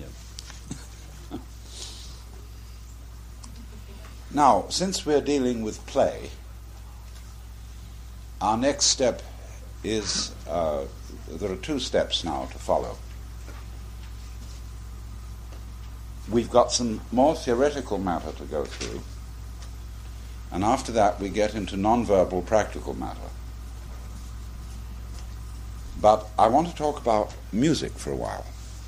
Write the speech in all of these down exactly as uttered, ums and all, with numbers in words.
Yeah. Now, since we're dealing with play, our next step is, uh, there are two steps now to follow. We've got some more theoretical matter to go through, and after that we get into non-verbal practical matter. But I want to talk about music for a while.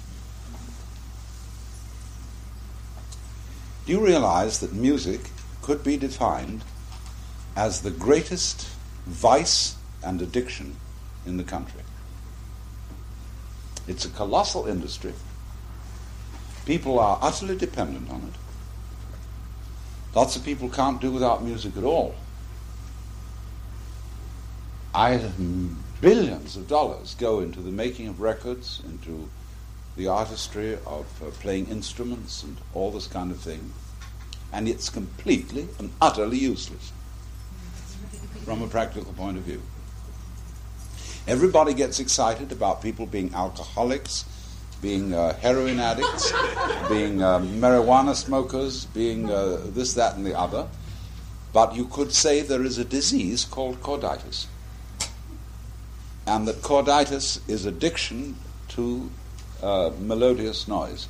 Do you realize that music could be defined as the greatest vice and addiction in the country? It's a colossal industry. People are utterly dependent on it. Lots of people can't do without music at all. I, billions of dollars go into the making of records, into the artistry of uh, playing instruments and all this kind of thing, and it's completely and utterly useless from a practical point of view. Everybody gets excited about people being alcoholics, being uh, heroin addicts, being uh, marijuana smokers, being uh, this, that, and the other. But you could say there is a disease called chorditis, and that chorditis is addiction to uh, melodious noise.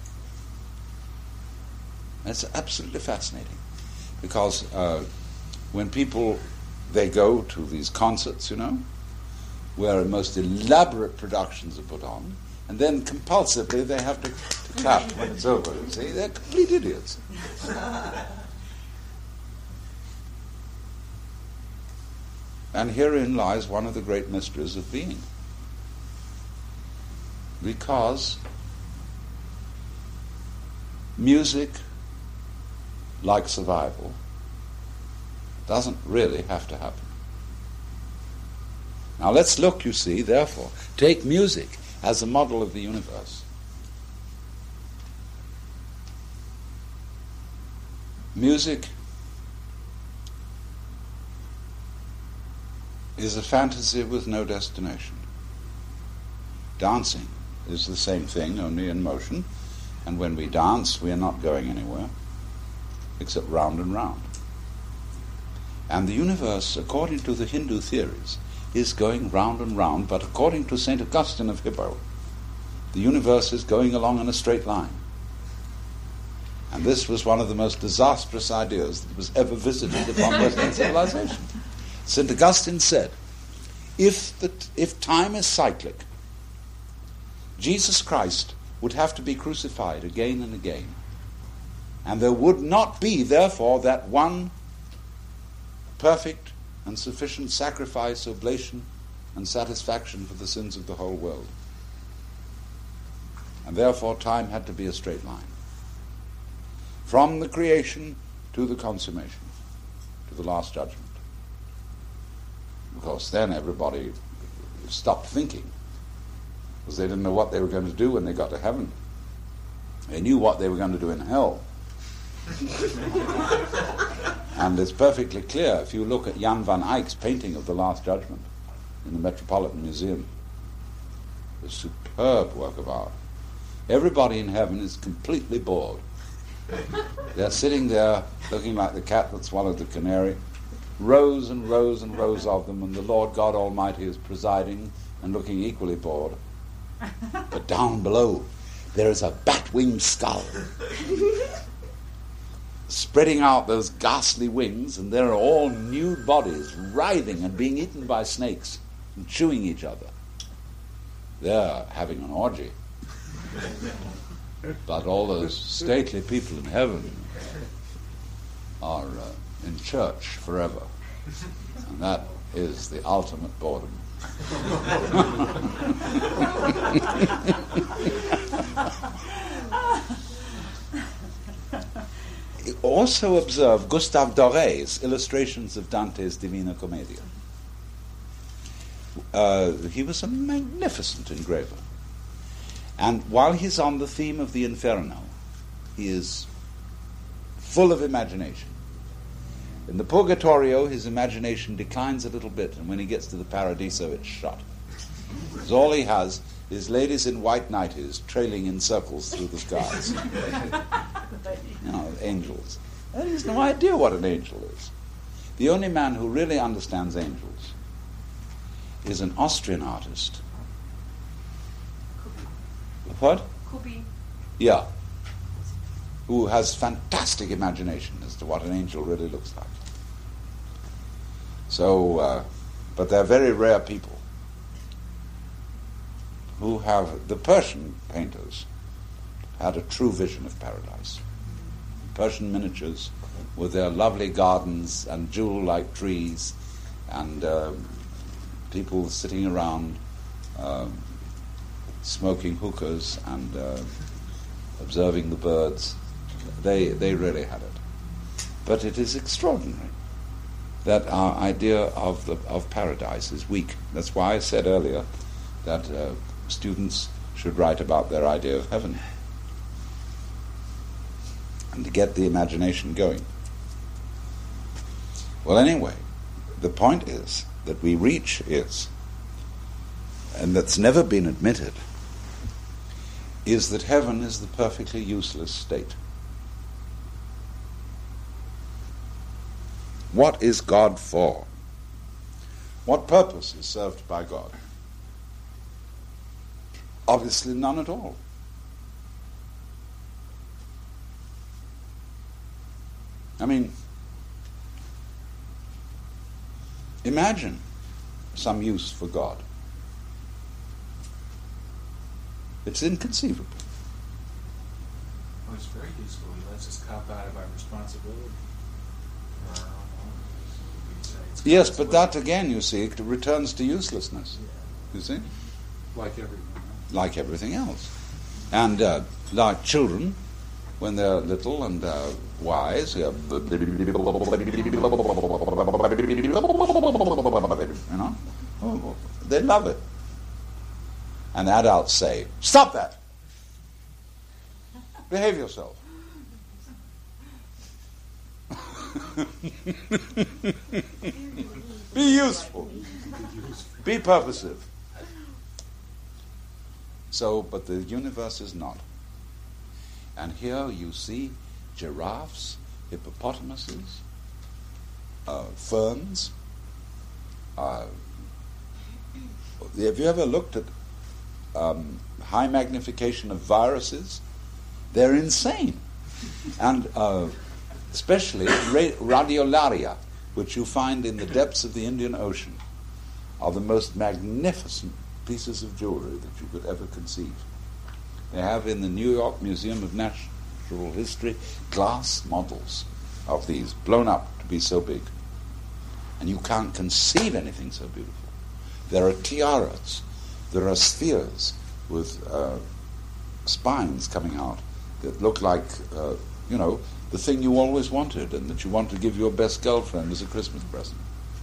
That's absolutely fascinating, because uh, when people, they go to these concerts, you know, where most elaborate productions are put on, and then compulsively they have to, to clap when it's over. You see, they're complete idiots. And herein lies one of the great mysteries of being. Because music, like survival, doesn't really have to happen. Now let's look, you see, therefore, take music as a model of the universe. Music is a fantasy with no destination. Dancing is the same thing, only in motion, and when we dance, we are not going anywhere, except round and round. And the universe, according to the Hindu theories, is going round and round, but according to Saint Augustine of Hippo, the universe is going along in a straight line. And this was one of the most disastrous ideas that was ever visited upon Western civilization. Saint Augustine said, if, the, if time is cyclic, Jesus Christ would have to be crucified again and again. And there would not be, therefore, that one perfect and sufficient sacrifice, oblation, and satisfaction for the sins of the whole world. And therefore time had to be a straight line. From the creation to the consummation, to the last judgment. Of course, then everybody stopped thinking, because they didn't know what they were going to do when they got to heaven. They knew what they were going to do in hell. And it's perfectly clear if you look at Jan van Eyck's painting of the Last Judgment in the Metropolitan Museum. A superb work of art. Everybody in heaven is completely bored. They're sitting there looking like the cat that swallowed the canary. Rows and rows and rows of them, and the Lord God Almighty is presiding and looking equally bored. But down below there is a bat-winged skull spreading out those ghastly wings, and there are all nude bodies writhing and being eaten by snakes and chewing each other. They're having an orgy. But all those stately people in heaven are uh, in church forever. And that is the ultimate boredom. Also observe Gustave Doré's illustrations of Dante's Divina Commedia. Uh, he was a magnificent engraver. And while he's on the theme of the Inferno, he is full of imagination. In the Purgatorio, his imagination declines a little bit, and when he gets to the Paradiso, it's shut. Because all he has is ladies in white nighties trailing in circles through the skies. You know, angels. He has no idea what an angel is. The only man who really understands angels is an Austrian artist. Kubi. What? Kubi. Yeah. Who has fantastic imagination as to what an angel really looks like. So, uh, but they're very rare people who have, the Persian painters had a true vision of paradise. Persian miniatures with their lovely gardens and jewel-like trees and uh, people sitting around uh, smoking hookahs and uh, observing the birds. They, they really had it. But it is extraordinary that our idea of the of paradise is weak. That's why I said earlier that uh, students should write about their idea of heaven and to get the imagination going. Well, anyway, the point is that we reach is, and that's never been admitted, is that heaven is the perfectly useless state. What is God for? What purpose is served by God? Obviously none at all. I mean, imagine some use for God. It's inconceivable. Well, it's very useful. He lets us cop out of our responsibility. Yes, but that again, you see, it returns to uselessness. You see? Like everything else. Like everything else. And uh, like children, when they're little and uh, wise, you know, they love it. And adults say, "Stop that! Behave yourself." Be useful. Be purposive. So, but the universe is not. And here you see giraffes, hippopotamuses, uh, ferns. Uh, have you ever looked at um, high magnification of viruses? They're insane. And uh, especially ra- radiolaria, which you find in the depths of the Indian Ocean, are the most magnificent pieces of jewelry that you could ever conceive. They have in the New York Museum of Natural History glass models of these, blown up to be so big. And you can't conceive anything so beautiful. There are tiaras, there are spheres with uh, spines coming out that look like, uh, you know, the thing you always wanted and that you want to give your best girlfriend as a Christmas present.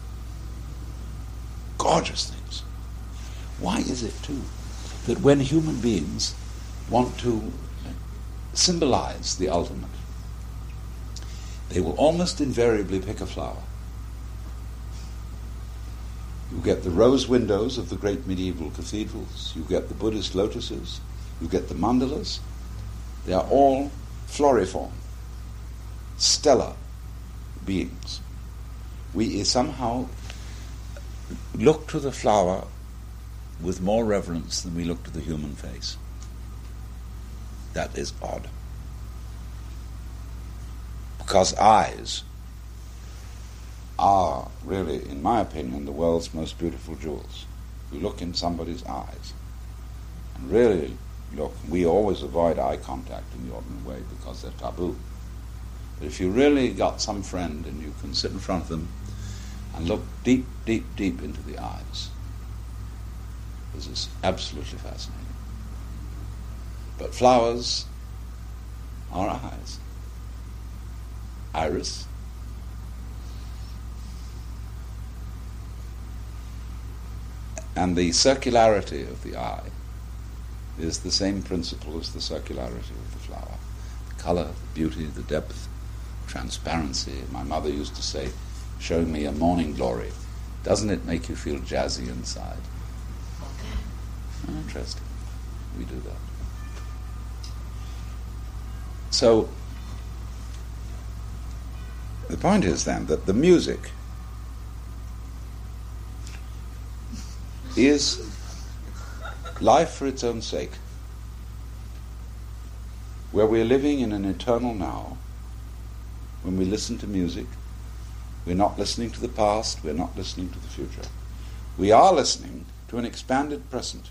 Gorgeous things. Why is it, too, that when human beings want to symbolize the ultimate, they will almost invariably pick a flower? You get the rose windows of the great medieval cathedrals, you get the Buddhist lotuses, you get the mandalas. They are all floriform, stellar beings. We somehow look to the flower with more reverence than we look to the human face. That is odd. Because eyes are really, in my opinion, the world's most beautiful jewels. You look in somebody's eyes and really look. We always avoid eye contact in the ordinary way because they're taboo. But if you really got some friend and you can sit in front of them and look deep, deep, deep into the eyes, this is absolutely fascinating. But flowers are eyes. Iris. And the circularity of the eye is the same principle as the circularity of the flower. The color, the beauty, the depth, transparency. My mother used to say, showing me a morning glory, doesn't it make you feel jazzy inside? Interesting. we do that. So, the point is then that the music is life for its own sake, where we are living in an eternal now. When we listen to music, we're not listening to the past, we're not listening to the future. We are listening to an expanded present.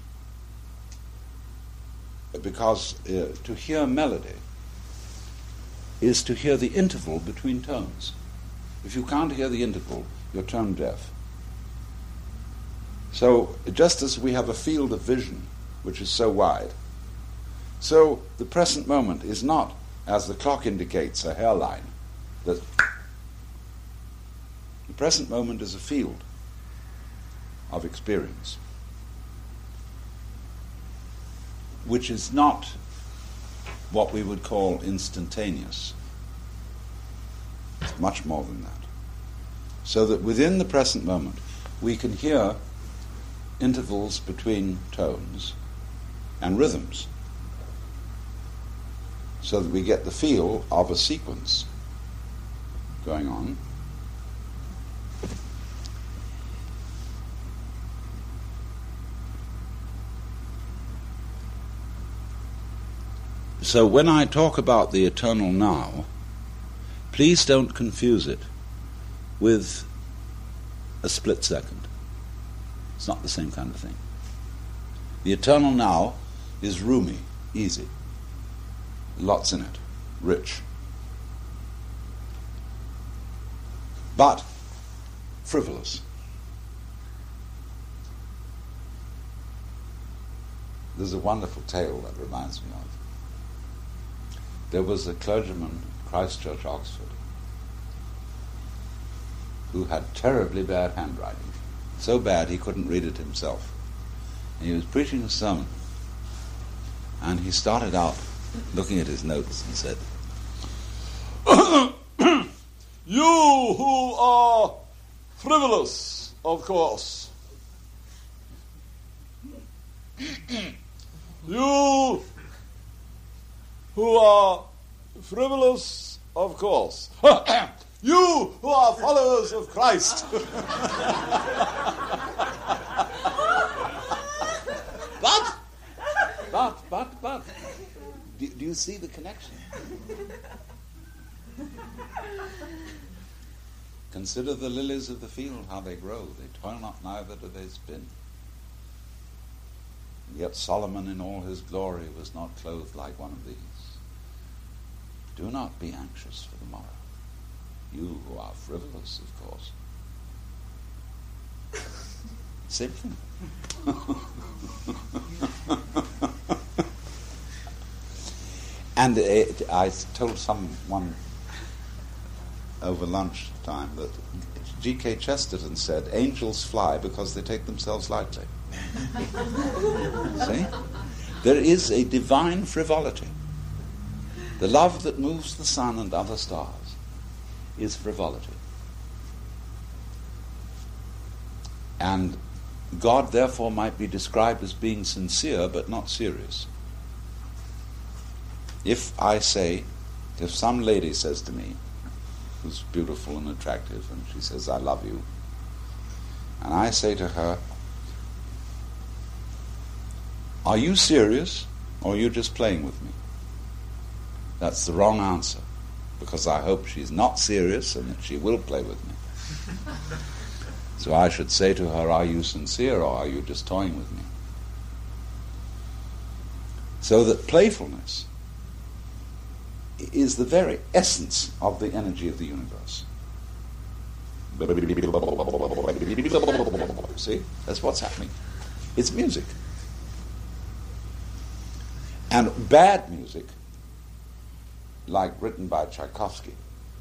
Because uh, to hear melody is to hear the interval between tones. If you can't hear the interval, you're tone deaf. So just as we have a field of vision which is so wide, so the present moment is not, as the clock indicates, a hairline. That the present moment is a field of experience, which is not what we would call instantaneous. It's much more than that. So that within the present moment, we can hear intervals between tones and rhythms, so that we get the feel of a sequence going on. So when I talk about the eternal now, please don't confuse it with a split second. It's not the same kind of thing. The eternal now is roomy, easy, lots in it, rich, but frivolous. There's a wonderful tale that reminds me of. There was a clergyman at Christ Church, Oxford, who had terribly bad handwriting, so bad he couldn't read it himself. And he was preaching a sermon, and he started out looking at his notes and said, "You who are frivolous, of course. You who are frivolous, of course. You who are followers of Christ." But, but, but, but, do, do you see the connection? Consider the lilies of the field, how they grow. They toil not, neither do they spin. And yet Solomon in all his glory was not clothed like one of these. Do not be anxious for the morrow. You who are frivolous, of course. Same thing. And it, I told someone over lunchtime that G K Chesterton said, angels fly because they take themselves lightly. See? There is a divine frivolity. The love that moves the sun and other stars is frivolity. And God, therefore, might be described as being sincere but not serious. If I say, if some lady says to me, who's beautiful and attractive, and she says, "I love you," and I say to her, "Are you serious, or are you just playing with me?" That's the wrong answer, because I hope she's not serious and that she will play with me. So I should say to her, "Are you sincere, or are you just toying with me?" So that playfulness is the very essence of the energy of the universe. See? That's what's happening. It's music. And bad music, like written by Tchaikovsky,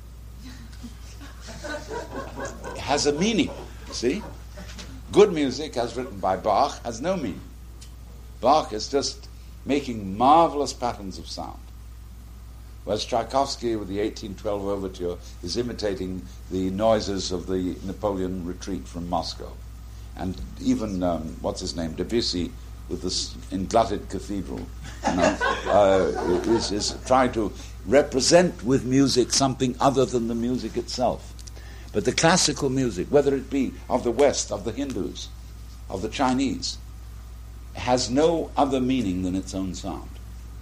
has a meaning, see? Good music, as written by Bach, has no meaning. Bach is just making marvelous patterns of sound. Whereas Tchaikovsky, with the eighteen twelve overture, is imitating the noises of the Napoleon retreat from Moscow. And even, um, what's his name, Debussy, with this englutted cathedral, you know, uh, is, is trying to represent with music something other than the music itself. But the classical music, whether it be of the West, of the Hindus, of the Chinese, has no other meaning than its own sound.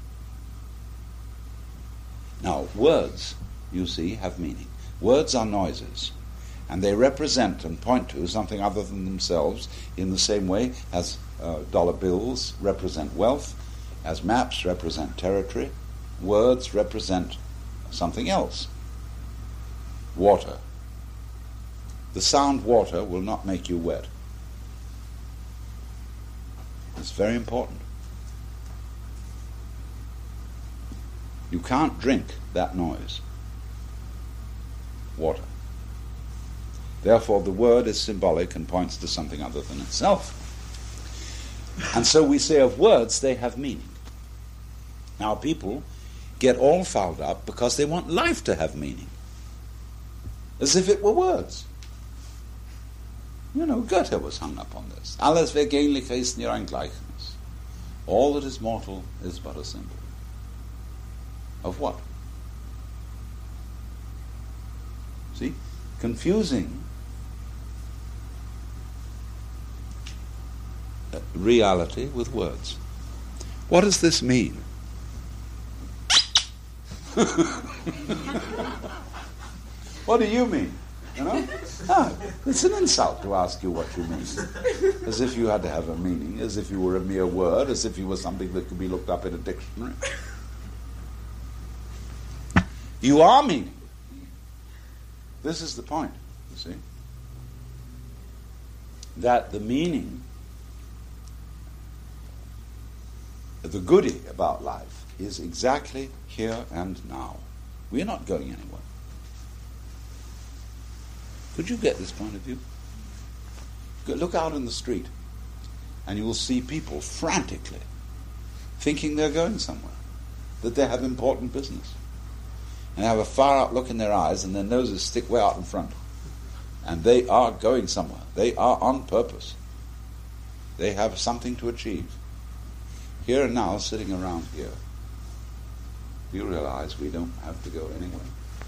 Now, words, you see, have meaning. Words are noises, and they represent and point to something other than themselves in the same way as uh, dollar bills represent wealth, as maps represent territory, words represent something else. Water. The sound water will not make you wet. It's very important. You can't drink that noise. Water. Therefore, the word is symbolic and points to something other than itself. And so we say of words, they have meaning. Now, people get all fouled up because they want life to have meaning, as if it were words. You know, Goethe was hung up on this. Alles Vergängliche ist nur ein Gleichnis. All that is mortal is but a symbol. Of what? See? Confusing reality with words. What does this mean? What do you mean? You know? Ah, it's an insult to ask you what you mean. As if you had to have a meaning, as if you were a mere word, as if you were something that could be looked up in a dictionary. You are meaning. This is the point, you see. That the meaning, the goodie about life, is exactly here and now. We're not going anywhere. Could you get this point of view? Go, look out in the street, and you will see people frantically thinking they're going somewhere, that they have important business, and have a far-out look in their eyes, and their noses stick way out in front. And they are going somewhere. They are on purpose. They have something to achieve. Here and now, sitting around here, you realize we don't have to go anywhere.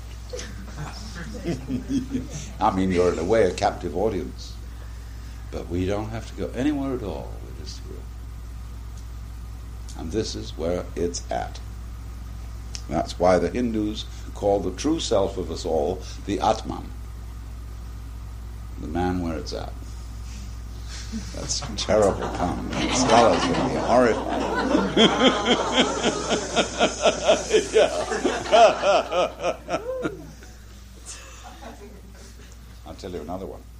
I mean, you're in a way a captive audience, but we don't have to go anywhere at all. It is here. And this is where it's at. That's why the Hindus call the true self of us all the Atman, the man where it's at. That's a terrible pun. Scholars will be horrified. Yeah. I'll tell you another one.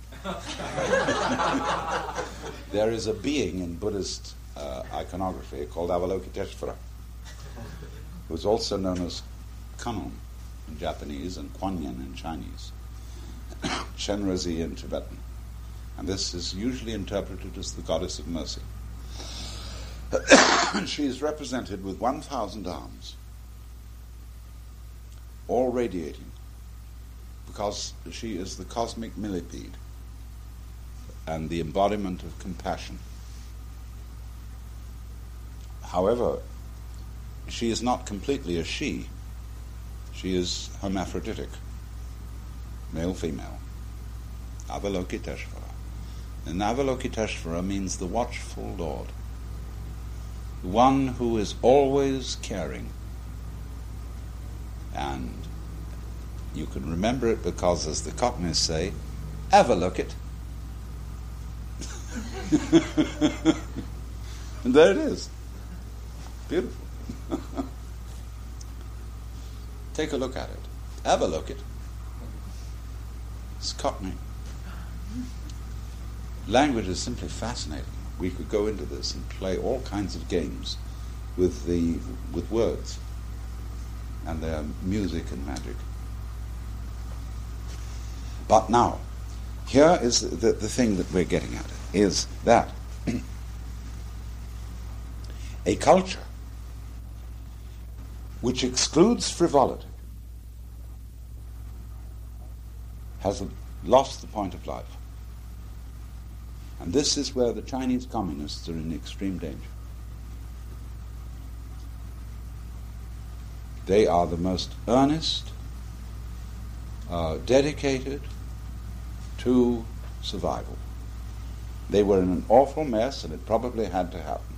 There is a being in Buddhist uh, iconography called Avalokiteshvara, who's also known as Kannon in Japanese and Kuan-Yin in Chinese, Chenrezig in Tibetan. And this is usually interpreted as the goddess of mercy. She is represented with one thousand arms, all radiating, because she is the cosmic millipede and the embodiment of compassion. However, she is not completely a she. She is hermaphroditic, male-female. Avalokiteshvara. And Avalokiteshvara means the watchful Lord, the one who is always caring. And you can remember it because, as the Cockneys say, have a look it. And there it is. Beautiful. Take a look at it. Have a look it. It's Cockney. Language is simply fascinating. We could go into this and play all kinds of games with the with words and their music and magic. But now, here is the, the, the thing that we're getting at, is that a culture which excludes frivolity has lost the point of life. And this is where the Chinese communists are in extreme danger. They are the most earnest, uh, dedicated to survival. They were in an awful mess, and it probably had to happen.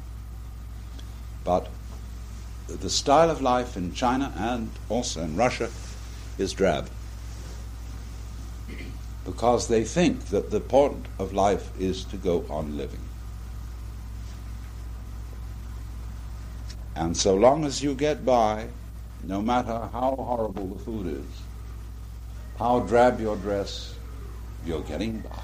But the style of life in China and also in Russia is drab, because they think that the point of life is to go on living. And so long as you get by, no matter how horrible the food is, how drab your dress, you're getting by.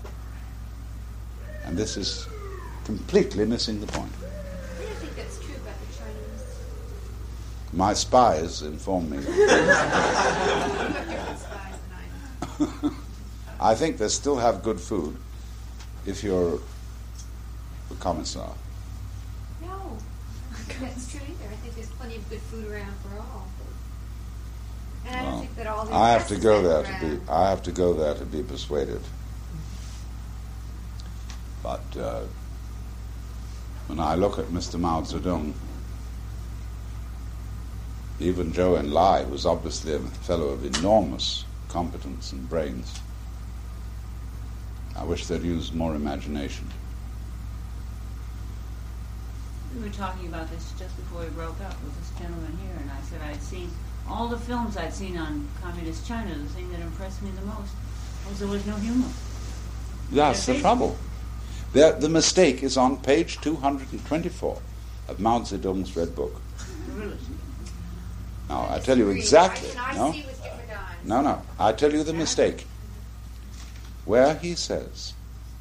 And this is completely missing the point. I don't think that's true about the Chinese. My spies inform me. You have different spies than I do. I think they still have good food if you're a commissar. No, I don't think that's true either. I think there's plenty of good food around for all. And I don't Well, think that all the I have to dresses go that there are to be. around- I have to go there to be persuaded. But uh, when I look at Mister Mao Zedong, even Zhou Enlai, who's obviously a fellow of enormous competence and brains, I wish they'd used more imagination. We were talking about this just before we broke up with this gentleman here, and I said I'd seen all the films I'd seen on communist China. The thing that impressed me the most was there was no humor. That's the trouble. The, the mistake is on page two hundred twenty-four of Mao Zedong's Red Book. Really. Now, I tell you Agree. exactly. I, I No, see with different eyes. no, no. I tell you the mistake. Where he says,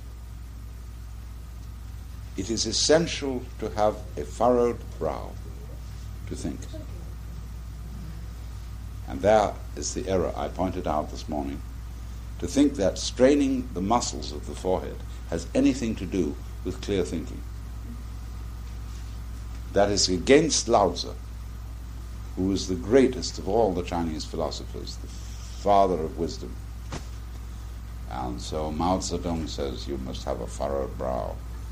it is essential to have a furrowed brow to think. And there is the error I pointed out this morning. To think that straining the muscles of the forehead has anything to do with clear thinking. That is against Lao Tzu, who is the greatest of all the Chinese philosophers, the father of wisdom. And so Mao Zedong says you must have a furrowed brow.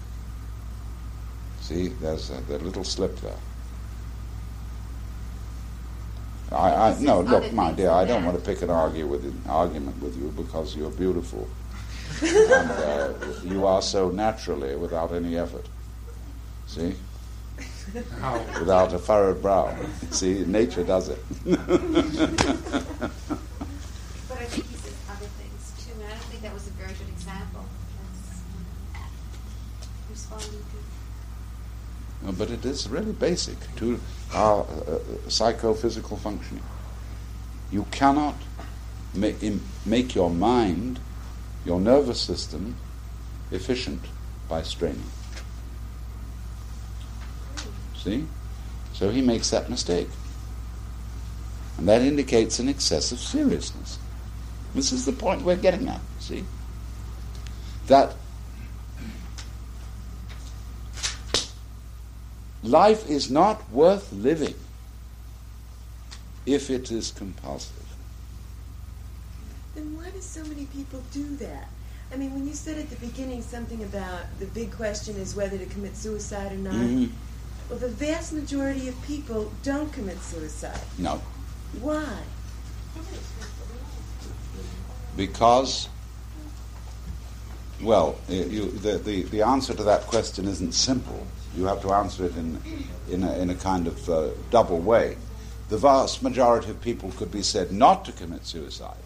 See, there's a, the little slip there. I, I This no, is look, other my things dear, than I don't that. want to pick an argue with an argument with you because you're beautiful, and uh, you are so naturally without any effort. See, How? without a furrowed brow. See, nature does it. But I think he says other things too, and I don't think that was a very good example. That's responding to. No, but it is really basic to our uh, psychophysical functioning. You cannot make, im- make your mind, your nervous system, efficient by straining. See? So he makes that mistake. And that indicates an excessive seriousness. This is the point we're getting at, see? That life is not worth living if it is compulsive. Then why do so many people do that? I mean, when you said at the beginning something about the big question is whether to commit suicide or not, Mhm. well, the vast majority of people don't commit suicide. No. Why? Because, well, y- you, the, the, the answer to that question isn't simple. You have to answer it in, in, a, in a kind of uh, double way. The vast majority of people could be said not to commit suicide.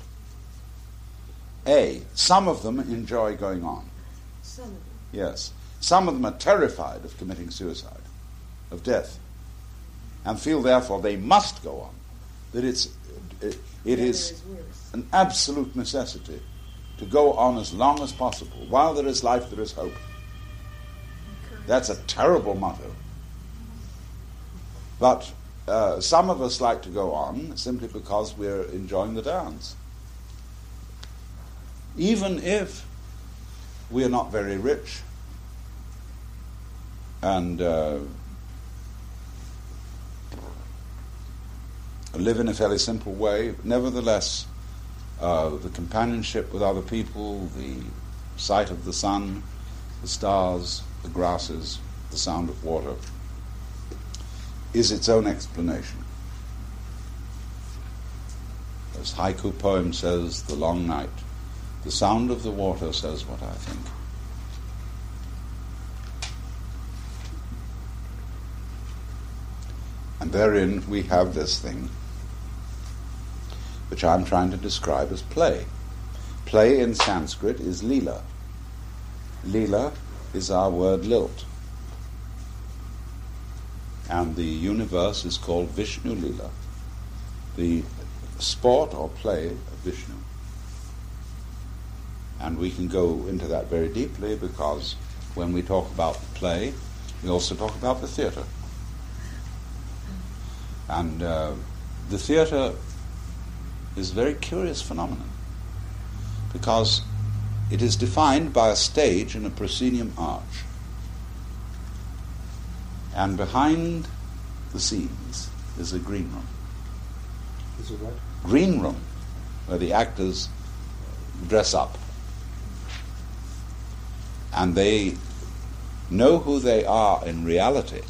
A, some of them enjoy going on. Some of them. Yes. Some of them are terrified of committing suicide, of death, and feel therefore they must go on. That it's, it, it The other is is worse. an absolute necessity to go on as long as possible. While there is life, there is hope. That's a terrible motto. But uh, some of us like to go on simply because we're enjoying the dance. Even if we're not very rich and uh, live in a fairly simple way, nevertheless, uh, the companionship with other people, the sight of the sun, the stars, the grasses, the sound of water, is its own explanation. As haiku poem says, the long night, the sound of the water says what I think. And therein we have this thing which I'm trying to describe as play. Play in Sanskrit is lila. Lila is our word lilt. And the universe is called Vishnu Lila, the sport or play of Vishnu. And we can go into that very deeply, because when we talk about the play, we also talk about the theatre. And uh, the theatre is a very curious phenomenon, because it is defined by a stage and a proscenium arch. And behind the scenes is a green room. Is it what? Green room, where the actors dress up. And they know who they are in reality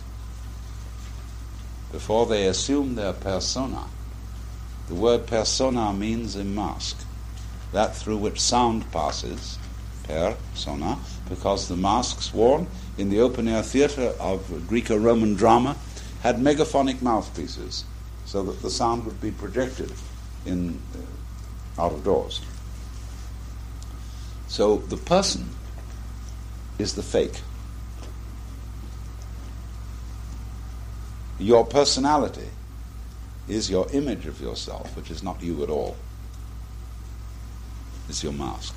before they assume their persona. The word persona means a mask, that through which sound passes, persona, because the masks worn in the open-air theatre of Greco-Roman drama had megaphonic mouthpieces, so that the sound would be projected in uh, out of doors. So the person is the fake. Your personality is your image of yourself, which is not you at all. It's your mask.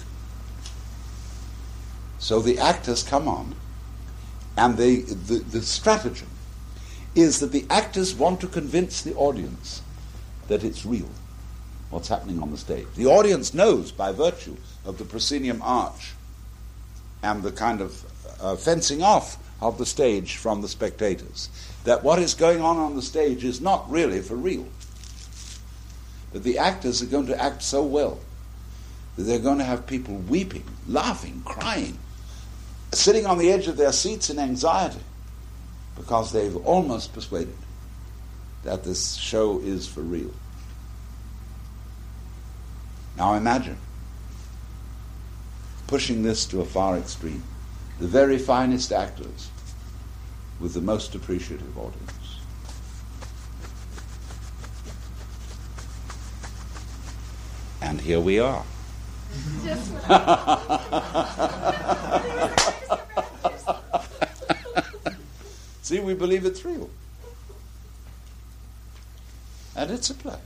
So the actors come on, and they, the, the stratagem is that the actors want to convince the audience that it's real, what's happening on the stage. The audience knows, by virtue of the proscenium arch and the kind of uh, fencing off of the stage from the spectators, that what is going on on the stage is not really for real. That the actors are going to act so well that they're going to have people weeping, laughing, crying, sitting on the edge of their seats in anxiety, because they've almost persuaded that this show is for real. Now imagine pushing this to a far extreme. The very finest actors with the most appreciative audience. And here we are. See, we believe it's real. And it's a play.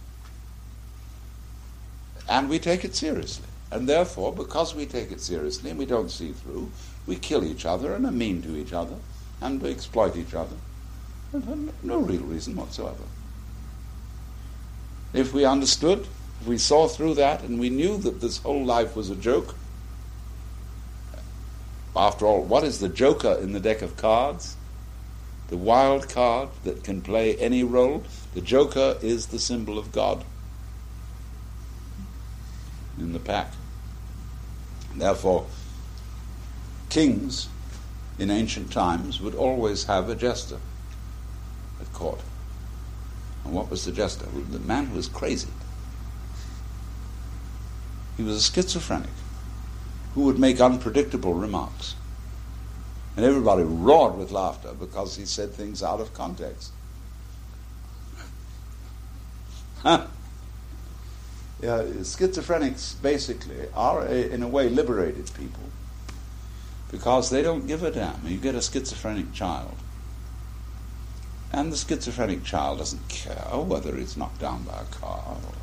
And we take it seriously. And therefore, because we take it seriously and we don't see through, we kill each other and are mean to each other and we exploit each other. And for no real reason whatsoever. If we understood, if we saw through that and we knew that this whole life was a joke, after all, what is the joker in the deck of cards? The wild card that can play any role. The joker is the symbol of God in the pack. Therefore, kings in ancient times would always have a jester at court. And what was the jester? The man who was crazy. He was a schizophrenic who would make unpredictable remarks. And everybody roared with laughter because he said things out of context. Huh? Yeah, schizophrenics basically are, a, in a way, liberated people because they don't give a damn. You get a schizophrenic child, and the schizophrenic child doesn't care whether he's knocked down by a car or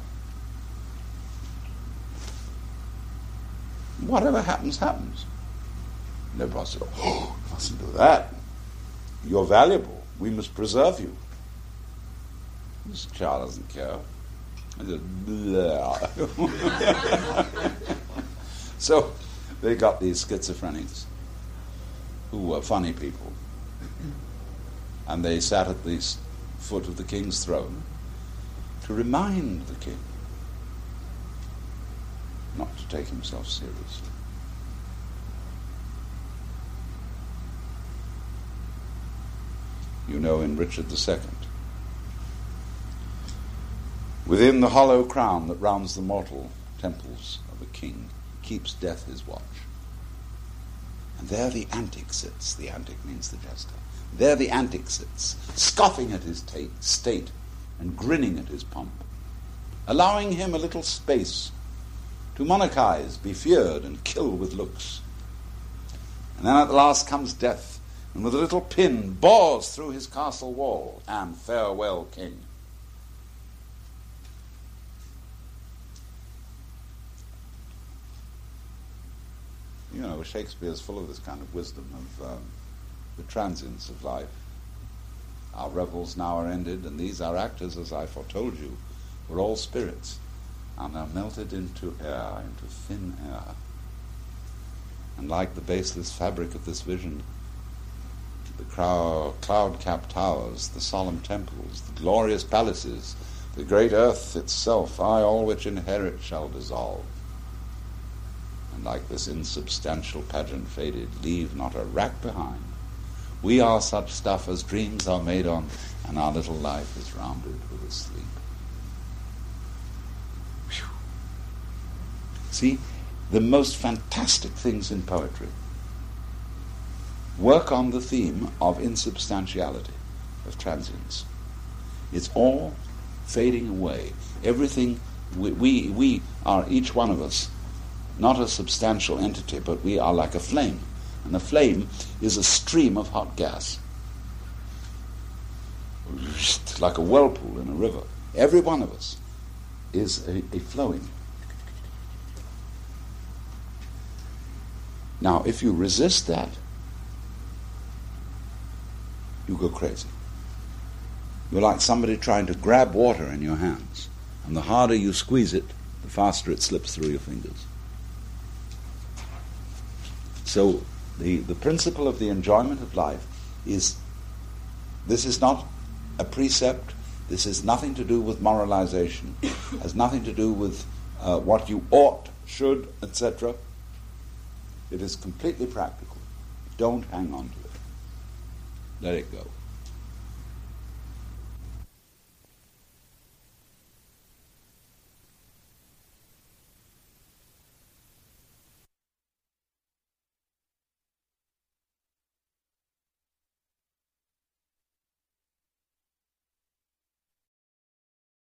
whatever happens, happens. And everybody said, oh, you mustn't do that. You're valuable. We must preserve you. This child doesn't care. I said, so they got these schizophrenics who were funny people, and they sat at the foot of the king's throne to remind the king not to take himself seriously. you know, in Richard the Second. Within the hollow crown that rounds the mortal temples of a king keeps death his watch. And there the antic sits, the antic means the jester, there the antic sits, scoffing at his ta- state and grinning at his pomp, allowing him a little space to monarchize, be feared, and kill with looks. And then at the last comes death, and with a little pin bores through his castle wall, and farewell, king. You know, Shakespeare's full of this kind of wisdom of um, the transience of life. Our revels now are ended, and these our actors, as I foretold you, were all spirits, and are melted into air, into thin air. And like the baseless fabric of this vision, the crow- cloud-capped towers, the solemn temples, the glorious palaces, the great earth itself, I, all which inherit, shall dissolve. And like this insubstantial pageant faded, leave not a rack behind. We are such stuff as dreams are made on, and our little life is rounded with a sleep. Whew. See, the most fantastic things in poetry work on the theme of insubstantiality, of transience. It's all fading away. Everything, we, we, we are, each one of us, not a substantial entity, but we are like a flame. And a flame is a stream of hot gas, like a whirlpool in a river. Every one of us is a, a flowing. Now, if you resist that, you go crazy. You're like somebody trying to grab water in your hands, and the harder you squeeze it, the faster it slips through your fingers. So the, the principle of the enjoyment of life is, this is not a precept, this has nothing to do with moralization, has nothing to do with uh, what you ought, should, et cetera. It is completely practical. Don't hang on to it. Let it go.